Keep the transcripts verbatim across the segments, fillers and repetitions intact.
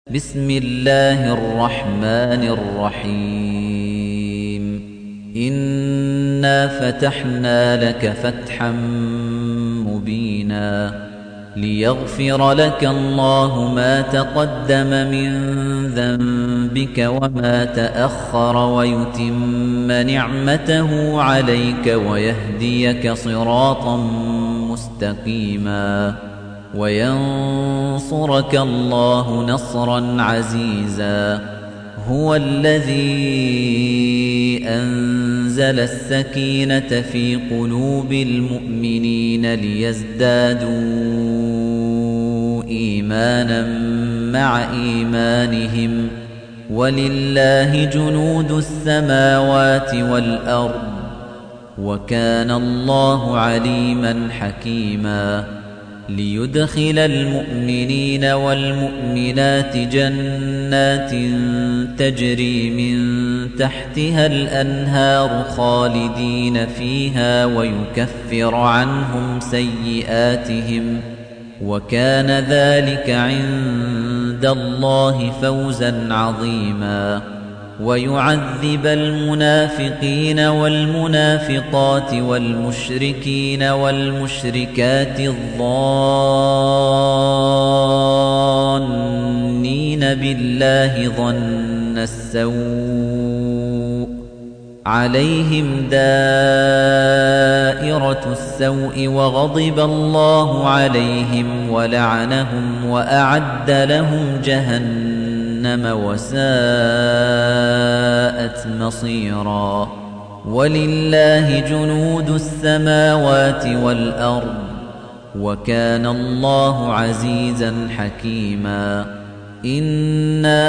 بسم الله الرحمن الرحيم إنا فتحنا لك فتحا مبينا ليغفر لك الله ما تقدم من ذنبك وما تأخر ويتم نعمته عليك ويهديك صراطا مستقيما وينصرك الله نصرا عزيزا هو الذي أنزل السكينة في قلوب المؤمنين ليزدادوا إيمانا مع إيمانهم ولله جنود السماوات والأرض وكان الله عليما حكيما ليدخل المؤمنين والمؤمنات جنات تجري من تحتها الأنهار خالدين فيها ويكفر عنهم سيئاتهم وكان ذلك عند الله فوزا عظيما ويعذب المنافقين والمنافقات والمشركين والمشركات الظانين بالله ظن السوء عليهم دائرة السوء وغضب الله عليهم ولعنهم وأعد لهم جهنم وساءت مصيرا ولله جنود السماوات والأرض وكان الله عزيزا حكيما إنا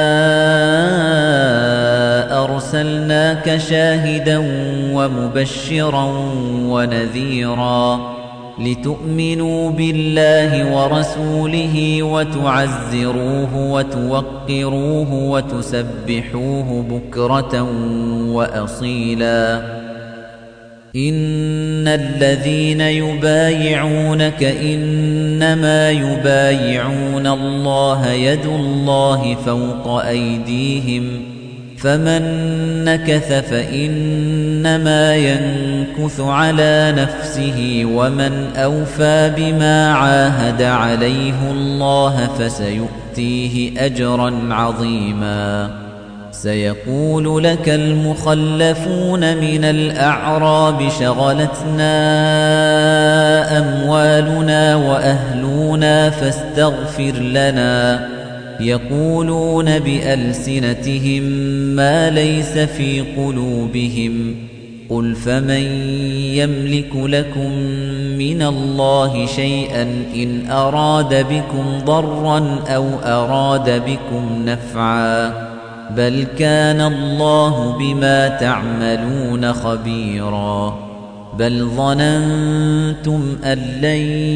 أرسلناك شاهدا ومبشرا ونذيرا لتؤمنوا بالله ورسوله وتعزروه وتوقروه وتسبحوه بكرة وأصيلا إن الذين يبايعونك إنما يبايعون الله يد الله فوق أيديهم فمن نكث فإنما ينكث على نفسه ومن أوفى بما عاهد عليه الله فسيؤتيه أجرا عظيما سيقول لك المخلفون من الأعراب شغلتنا أموالنا وأهلنا فاستغفر لنا يقولون بألسنتهم ما ليس في قلوبهم قل فمن يملك لكم من الله شيئا إن أراد بكم ضرا أو أراد بكم نفعا بل كان الله بما تعملون خبيرا بل ظننتم أن لن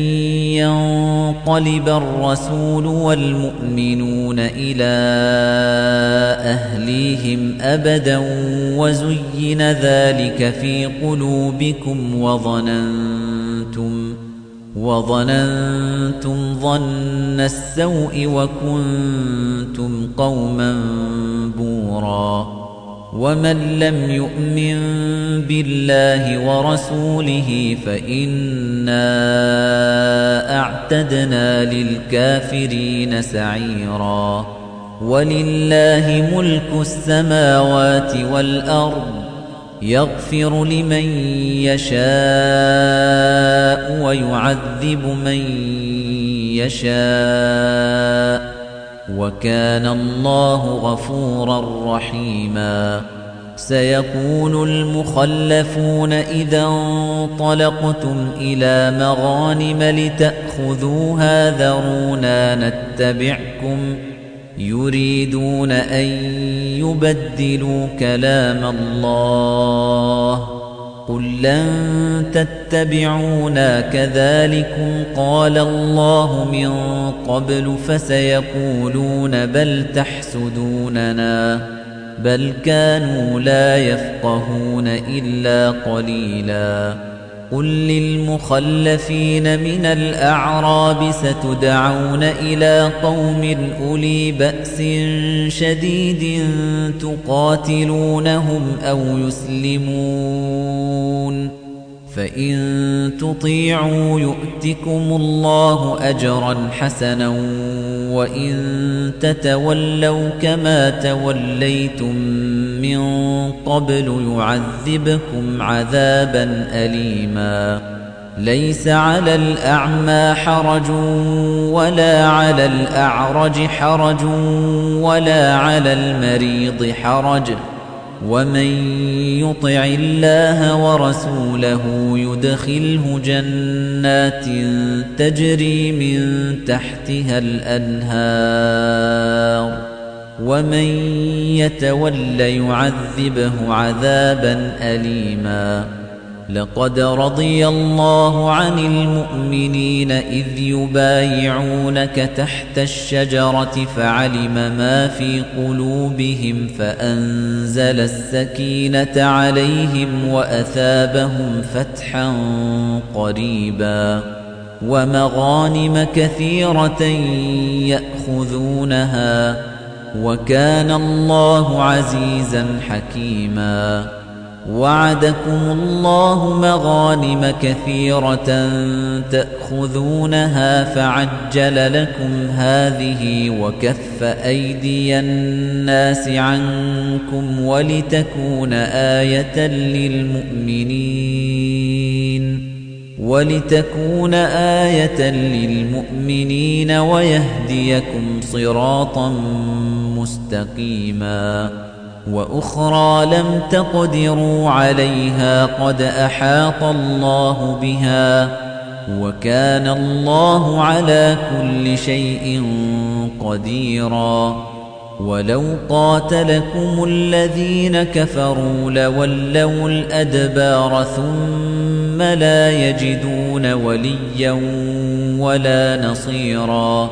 ينقلب الرسول والمؤمنون إلى أهليهم أبدا وزين ذلك في قلوبكم وظننتم وظننتم ظن السوء وكنتم قوما بورا ومن لم يؤمن بالله ورسوله فإنا أعتدنا للكافرين سعيرا ولله ملك السماوات والأرض يغفر لمن يشاء ويعذب من يشاء وكان الله غفورا رحيما سيقول المخلفون إذا انطلقتم إلى مغانم لتأخذوها ذرونا نتبعكم يريدون أن يبدلوا كلام الله قل لن تتبعونا كذلكم قال الله من قبل فسيقولون بل تحسدوننا بل كانوا لا يفقهون إلا قليلا قل للمخلفين من الأعراب ستدعون إلى قوم أولي بأس شديد تقاتلونهم أو يسلمون فإن تطيعوا يؤتكم الله أجرا حسنا وإن تتولوا كما توليتم من قبل يعذبكم عذابا أليما ليس على الأعمى حرج ولا على الأعرج حرج ولا على المريض حرج ومن يطع الله ورسوله يدخله جنات تجري من تحتها الأنهار ومن يتول يعذبه عذابا أليما لقد رضي الله عن المؤمنين إذ يبايعونك تحت الشجرة فعلم ما في قلوبهم فأنزل السكينة عليهم وأثابهم فتحا قريبا ومغانم كثيرة يأخذونها وكان الله عزيزا حكيما وعدكم الله مغانم كثيرة تأخذونها فعجل لكم هذه وكف أيدي الناس عنكم ولتكون آية للمؤمنين ولتكون آية للمؤمنين ويهديكم صراطا مستقيما وأخرى لم تقدروا عليها قد أحاط الله بها وكان الله على كل شيء قديرا ولو قاتلكم الذين كفروا لولوا الأدبار ثم لا يجدون وليا ولا نصيرا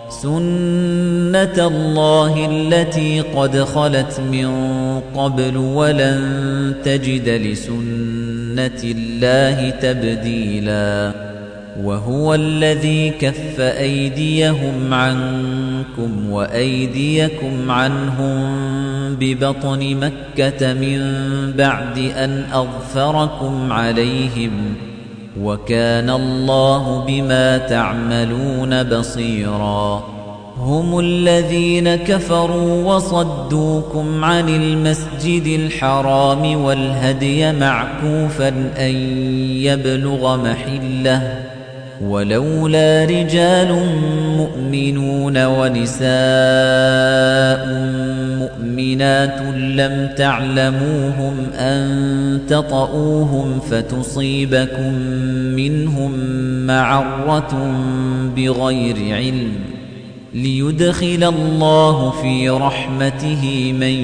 سنة الله التي قد خلت من قبل ولن تجد لسنة الله تبديلا وهو الذي كف أيديهم عنكم وأيديكم عنهم ببطن مكة من بعد أن أظفركم عليهم وكان الله بما تعملون بصيرا هم الذين كفروا وصدوكم عن المسجد الحرام والهدي معكوفا أن يبلغ محله ولولا رجال مؤمنون ونساء مؤمنات لم تعلموهم أن تطؤوهم فتصيبكم منهم معرة بغير علم ليدخل الله في رحمته من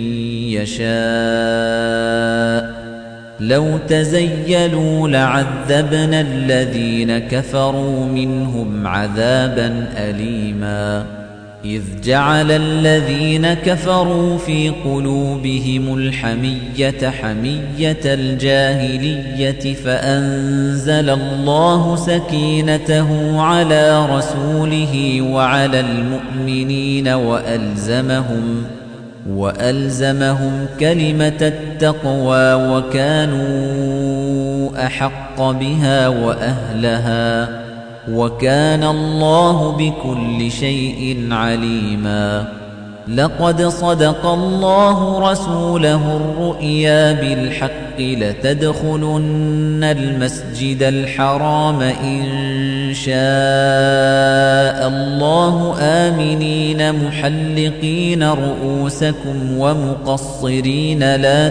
يشاء لو تزيلوا لعذبنا الذين كفروا منهم عذابا أليما إذ جعل الذين كفروا في قلوبهم الحمية حمية الجاهلية فأنزل الله سكينته على رسوله وعلى المؤمنين وألزمهم وألزمهم كلمة التقوى وكانوا أحق بها وأهلها وكان الله بكل شيء عليما لقد صدق الله رسوله الرؤيا بالحق لتدخلن المسجد الحرام إن شاء الله آمنين محلقين رؤوسكم ومقصرين لا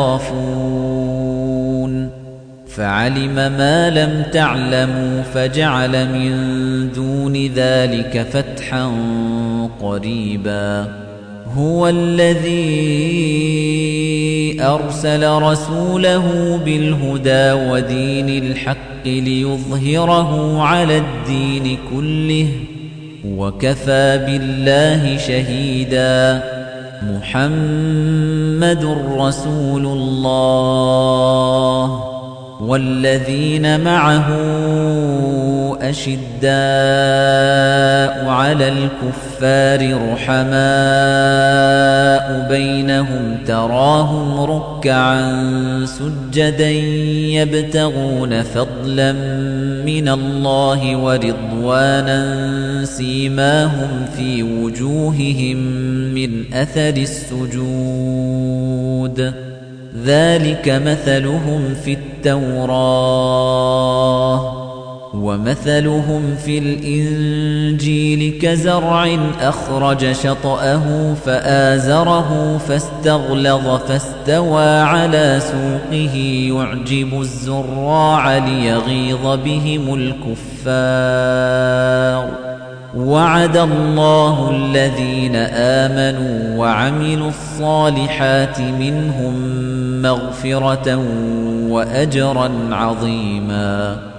تخافون فعلم ما لم تعلموا فجعل من دون ذلك فتحا قريبا هو الذي أرسل رسوله بالهدى ودين الحق ليظهره على الدين كله وكفى بالله شهيدا محمد رسول الله والذين معه أشداء على الكفار رحماء بينهم تراهم ركعا سجدا يبتغون فضلا من الله ورضوانا سيماهم في وجوههم من أثر السجود ذلك مثلهم في التوراة ومثلهم في الإنجيل كزرع أخرج شطأه فآزره فاستغلظ فاستوى على سوقه يعجب الزراع ليغيظ بهم الكفار وعد الله الذين آمنوا وعملوا الصالحات منهم مغفرة وأجرا عظيما